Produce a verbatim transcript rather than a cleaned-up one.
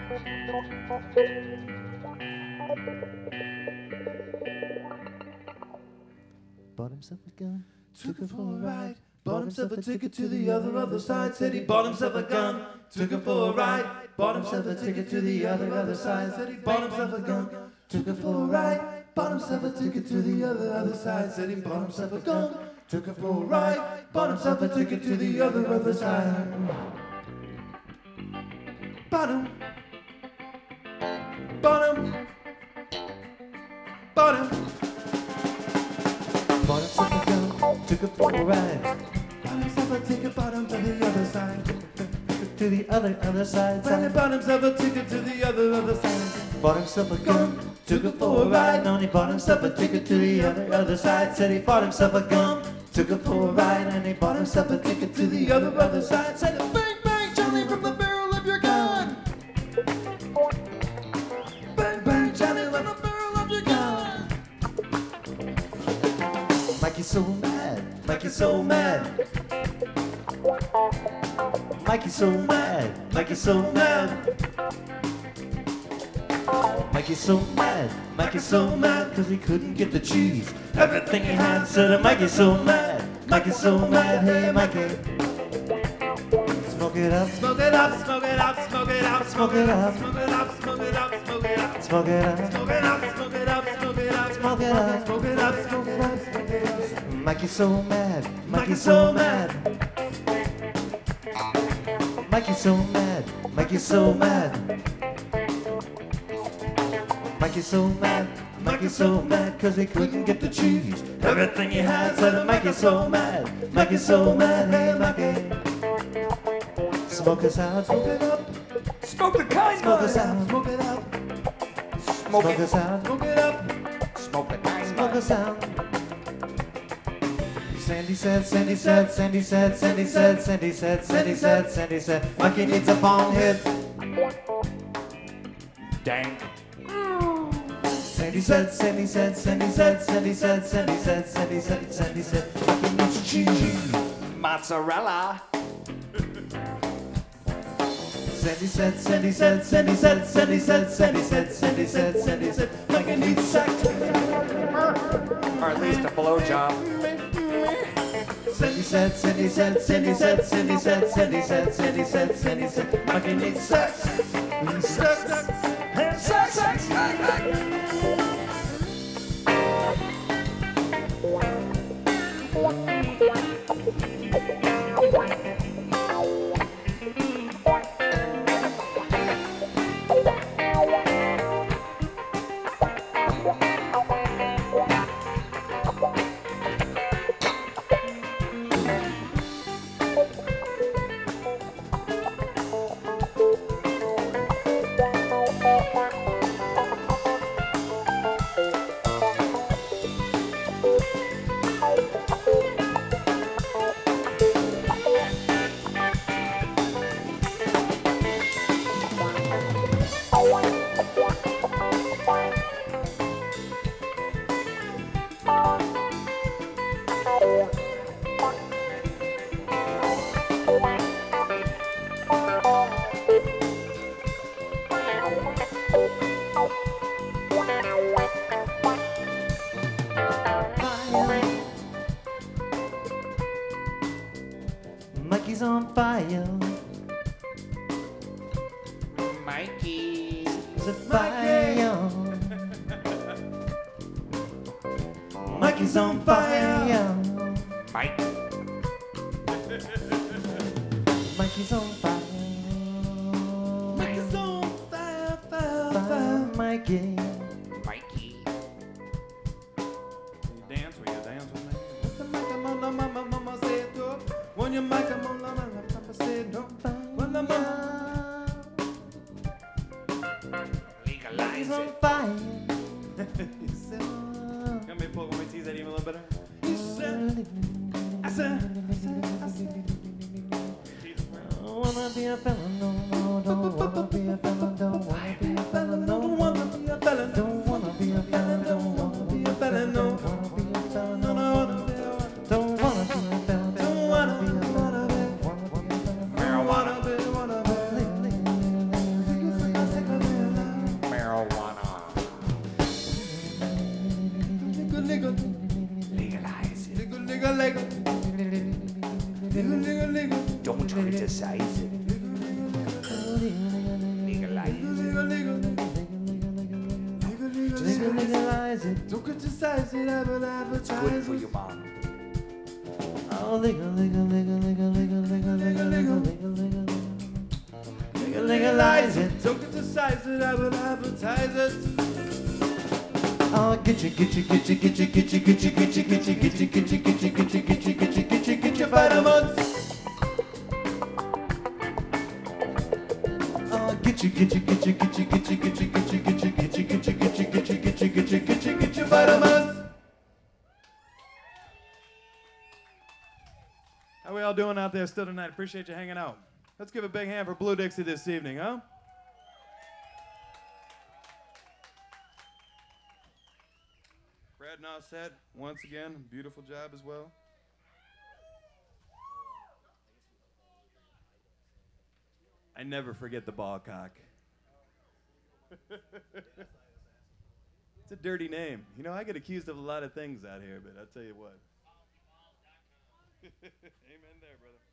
Bought himself a gun, took it for a ride. Bought himself a ticket to the other other side. Said he bought himself a gun, took it for a ride. Bought himself a ticket to the other other side. Said he bought himself a gun, took it for a ride. Bought himself a ticket to the other other side. Said he bought himself a gun, took it for a ride. Bought himself a ticket to the other other side. Bottom, bottom, bottom. Bought himself a gun, took it for a ride. Bought himself a ticket, bought him to the other side. To the other, other side. Then he bought himself a ticket to the other other side. Bought himself a gun, took it for a ride. And he bought himself a ticket to the other, other side. Said he bought himself a gun, took it for a ride. And he bought himself a ticket to the other, other side. Said, bang, bang, Johnny, from the barrel of your gun. Bang, bang, Johnny, from the barrel of your gun. Mikey's so mad, Mikey's so mad. Mikey's so mad, Mikey's so mad. Mikey's so mad, Mikey's so mad, cause he couldn't get the cheese. Everything he had said, Mikey's so mad, Mikey's so mad. Hey, Mikey, smoke it up, Smoke it up, smoke it up, smoke it up, smoke it up, smoke it up, smoke it up, smoke it up, smoke it up, smoke it up, smoke it up, smoke it up, smoke it up. smoke it up, smoke it up, smoke it up. Mikey's so mad, Mikey's so mad. Mikey's so mad, Mikey's so mad. Mikey's so mad, Mikey's so mad, cause he couldn't get the cheese. Everything he had said, Mikey's so mad, Mikey's so mad. Hey, Mikey, smoke us out, Smoke it up, Smoke the kind, smoke us out, smoke it up, smoke us out, smoke it up. Smoke the kind, smoke us out. Sandy said, Sandy said, Sandy said, Sandy said, Sandy said, Sandy said, Sandy said, Mikey needs a bong hit. Dang. Sandy said, Sandy said, Sandy said, Sandy said, Sandy said, Sandy said, Sandy said, Mikey needs cheese. Mozzarella. Sandy said, Sandy said, Sandy said, Sandy said, Sandy said, Sandy said, Sandy said, Mikey needs sex. Or at least a blowjob. Sandy said, Sandy said, Sandy said, Sandy said, Sandy said, Sandy said, Sandy said, Mikey needs sex. Sex, sex, sex, sex. Mikey's on fire. Mikey. It's a fire. Mikey's on fire. Mike. Mikey's on fire. Mikey's on fire, fire, Fire, fire. Mikey. Mikey. Dance, will you dance with me? Mama, mama, mama said no. When you make a mama, mama, papa said no. When the mama Legalize Mikey's on it. fire. he said, let me pull one tease that even a little better. He said, I said, I said, I said. Don't wanna be a fella, no, no, don't wanna be a fella, don't wanna be a fella, no, Don't wanna be a fella, don't wanna be a fella, don't wanna be a fella, no, wanna be a fella, no, no, no, no. don't wanna be a fella, don't wanna be a fella, wanna be a fella, Wanna be, wanna be. Don't criticize it. Legalize Legalize it. Don't criticize it, I will it. advertise Good for it. your mom. Oh, legal, legal, legal, legal, legal, legal, legal, legal, legal, legal. Legal, legalize it. Don't criticize it, I will advertise it. Oh, get you, get you, get you, get you, get you, get you, get you, get you, get you, get you, get you, get you, get you, get you, get you, get your vitamins. Oh, get you, get you, get you, get you, get you, get you, get you, get you, get you, get you, get you, get you, get you, get you, get you, get your vitamins. How we all doing out there still tonight? Appreciate you hanging out. Let's give a big hand for Blue Dixie this evening, huh? Brad Nossette, once again, beautiful job as well. I never forget the ball cock. It's a dirty name. You know, I get accused of a lot of things out here, but I'll tell you what. Amen there, brother.